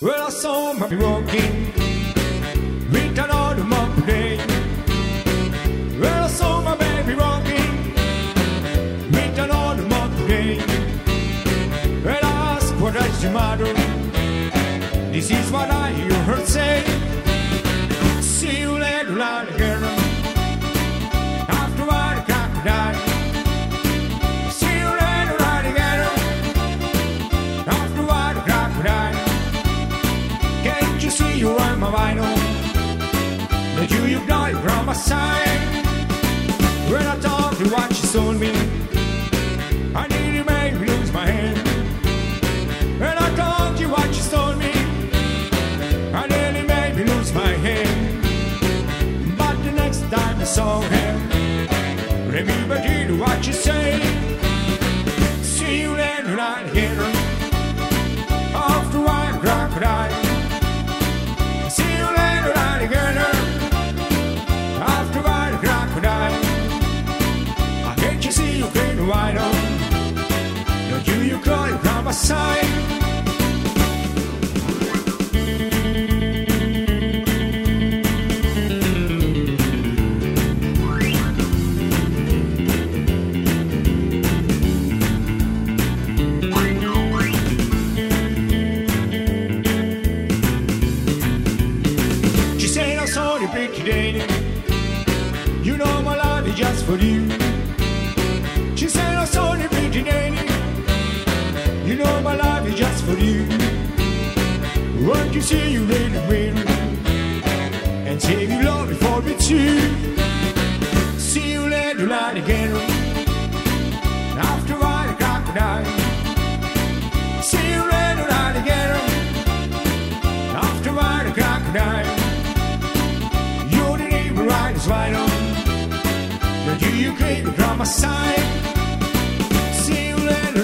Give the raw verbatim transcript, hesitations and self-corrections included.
Well, I saw my walking, written on the map day. Well, I saw my baby walking, written on the map day. Well, I asked, what is the matter? This is what I hear her say. See you later, little girl. After what I can't die. See you later, little girl. After what I can't die. Can't you see you are my vinyl? That you, you died from my side. When I talked to what she told me, I nearly made me lose my head. When I talked to what she told me, I nearly made me lose my head. But the next time I saw him, remember did what you say. See you later, not again. After a while, crocodile. See you later, not again. After a while, crocodile. I can't you see you getting wide on? Don't you, you call from my side. You know my love is just for you. She said I saw you pretty lady. You know my love is just for you. Won't you see you really will and save your love before me too. See you later, light again. After a while, the crocodile. See you later, light again. After a while, the crocodile. Right is right on. Now you, you came from my side. See you later.